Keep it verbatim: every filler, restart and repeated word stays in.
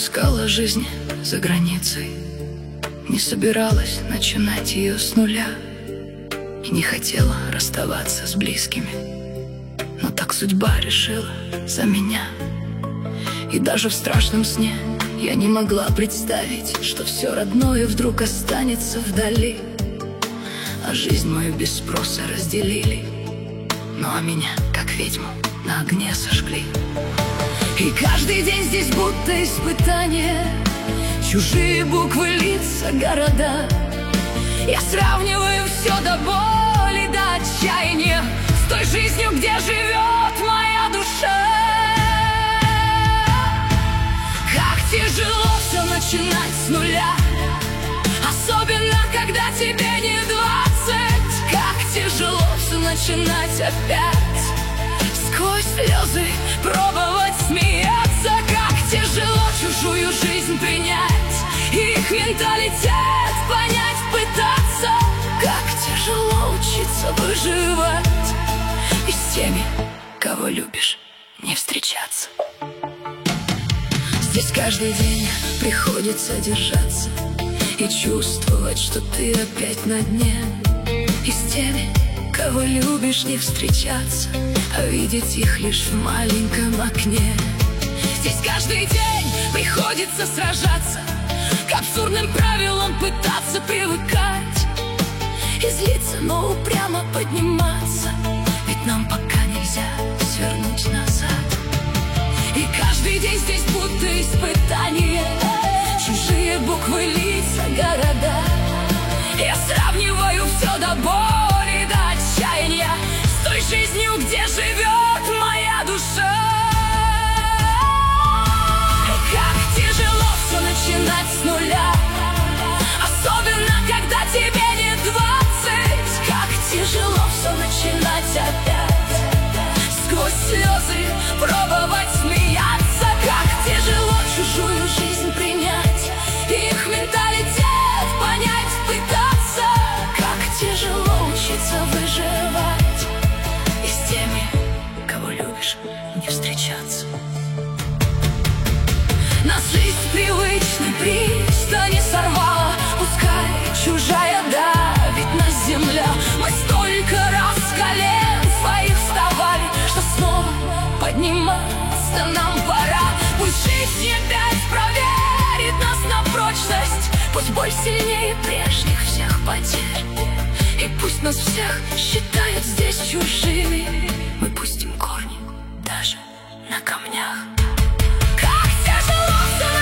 искала жизнь за границей, не собиралась начинать ее с нуля и не хотела расставаться с близкими, но так судьба решила за меня. И даже в страшном сне я не могла представить, что все родное вдруг останется вдали, а жизнь мою без спроса разделили, ну а меня, как ведьму, на огне сожгли. И каждый день здесь будто испытание, чужие буквы, лица, города. Я сравниваю все до боли, до отчаяния с той жизнью, где живет моя душа. Как тяжело все начинать с нуля, особенно когда тебе не двадцать. Как тяжело все начинать опять, сквозь слезы пробовать смеяться. Как тяжело чужую жизнь принять, их менталитет понять, пытаться. Как тяжело учиться выживать и с теми, кого любишь, не встречаться. Здесь каждый день приходится держаться и чувствовать, что ты опять на дне. И с теми, кого любишь, не встречаться, а видеть их лишь в маленьком окне. Здесь каждый день приходится сражаться, к абсурдным правилам пытаться привыкать и злиться, но упрямо подниматься, ведь нам пока нельзя свернуть назад. И каждый день здесь будто испытание, чужие буквы, лица, города. Я сравниваю все до боли, до отчаяния с той жизнью, где живет моя душа. Как тяжело все начинать с нуля, особенно когда тебе не двадцать. Как тяжело все начинать опять, сквозь слезы пробовать смеяться. Как тяжело чужую жизнь принять, их менталитет понять, пытаться. Как тяжело учиться выживать и с теми, кого любишь, не встречаться. Нас жизнь привычной пристани сорвала, пускай чужая давит нас земля. Мы столько раз с колен своих вставали, что снова подниматься нам пора. Пусть жизнь опять проверит нас на прочность, пусть боль сильнее прежних всех потерь, и пусть нас всех считают здесь чужими. Мы пустим корни даже на камнях. Как тяжело все